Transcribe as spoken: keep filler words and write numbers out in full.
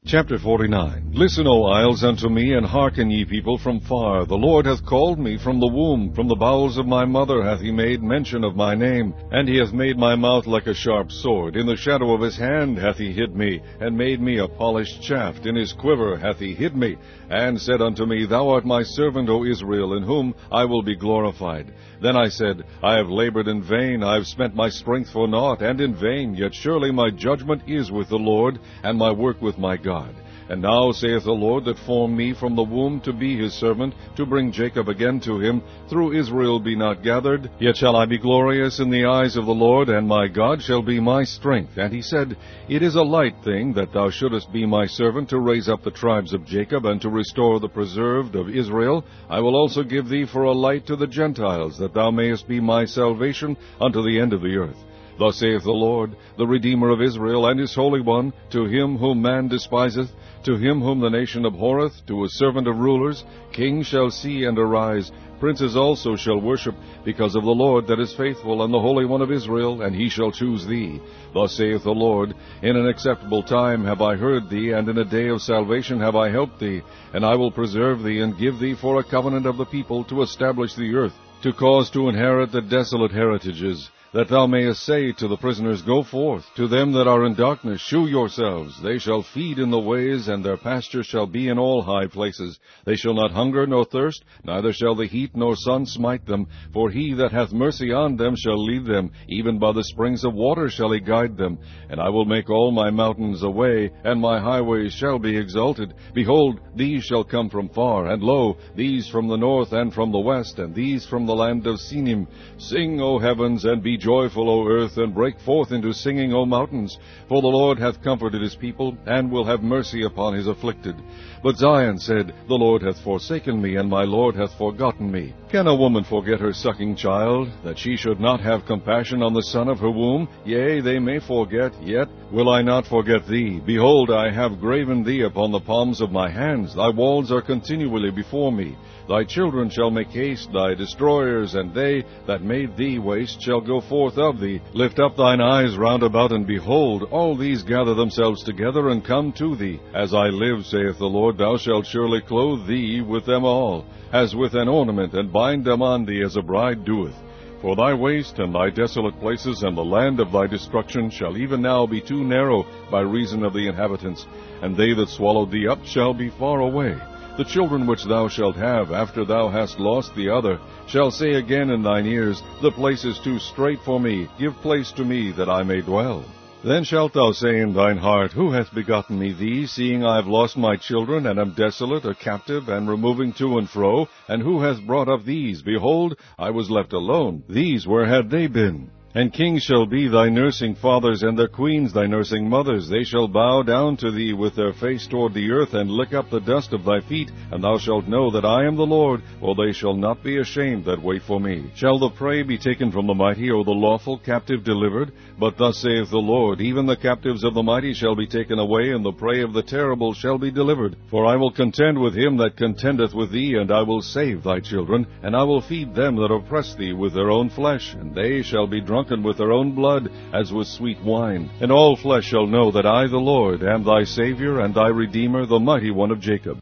Chapter forty-nine. Listen, O isles, unto me, and hearken, ye people from far. The Lord hath called me from the womb, from the bowels of my mother hath he made mention of my name. And he hath made my mouth like a sharp sword. In the shadow of his hand hath he hid me, and made me a polished shaft. In his quiver hath he hid me, and said unto me, Thou art my servant, O Israel, in whom I will be glorified. Then I said, I have labored in vain, I have spent my strength for naught, and in vain. Yet surely my judgment is with the Lord, and my work with my God. And now saith the Lord that formed me from the womb to be his servant, to bring Jacob again to him, through Israel be not gathered, yet shall I be glorious in the eyes of the Lord, and my God shall be my strength. And he said, It is a light thing that thou shouldest be my servant, to raise up the tribes of Jacob, and to restore the preserved of Israel. I will also give thee for a light to the Gentiles, that thou mayest be my salvation unto the end of the earth. Thus saith the Lord, the Redeemer of Israel, and his Holy One, to him whom man despiseth, to him whom the nation abhorreth, to a servant of rulers, kings shall see and arise, princes also shall worship, because of the Lord that is faithful, and the Holy One of Israel, and he shall choose thee. Thus saith the Lord, In an acceptable time have I heard thee, and in a day of salvation have I helped thee. And I will preserve thee, and give thee for a covenant of the people, to establish the earth, to cause to inherit the desolate heritages, that thou mayest say to the prisoners, Go forth. To them that are in darkness, shew yourselves. They shall feed in the ways, and their pasture shall be in all high places. They shall not hunger nor thirst, neither shall the heat nor sun smite them. For he that hath mercy on them shall lead them, even by the springs of water shall he guide them. And I will make all my mountains a way, and my highways shall be exalted. Behold, these shall come from far, and lo, these from the north and from the west, and these from the land of Sinim. Sing, O heavens, and be joyful, O earth, and break forth into singing, O mountains. For the Lord hath comforted his people, and will have mercy upon his afflicted. But Zion said, The Lord hath forsaken me, and my Lord hath forgotten me. Can a woman forget her sucking child, that she should not have compassion on the son of her womb? Yea, they may forget, yet will I not forget thee. Behold, I have graven thee upon the palms of my hands. Thy walls are continually before me. Thy children shall make haste, thy destroyers, and they that made thee waste shall go forth of thee. Lift up thine eyes round about, and behold, all these gather themselves together, and come to thee. As I live, saith the Lord, thou shalt surely clothe thee with them all, as with an ornament, and bind them on thee as a bride doeth. For thy waste and thy desolate places and the land of thy destruction shall even now be too narrow by reason of the inhabitants, and they that swallowed thee up shall be far away. The children which thou shalt have, after thou hast lost the other, shall say again in thine ears, The place is too strait for me, give place to me, that I may dwell. Then shalt thou say in thine heart, Who hath begotten me these, seeing I have lost my children, and am desolate, a captive, and removing to and fro? And who hath brought up these? Behold, I was left alone. These, where had they been? And kings shall be thy nursing fathers, and their queens thy nursing mothers. They shall bow down to thee with their face toward the earth, and lick up the dust of thy feet. And thou shalt know that I am the Lord, for they shall not be ashamed that wait for me. Shall the prey be taken from the mighty, or the lawful captive delivered? But thus saith the Lord, Even the captives of the mighty shall be taken away, and the prey of the terrible shall be delivered. For I will contend with him that contendeth with thee, and I will save thy children. And I will feed them that oppress thee with their own flesh, and they shall be drunk and with their own blood, as with sweet wine. And all flesh shall know that I, the Lord, am thy Savior and thy Redeemer, the Mighty One of Jacob.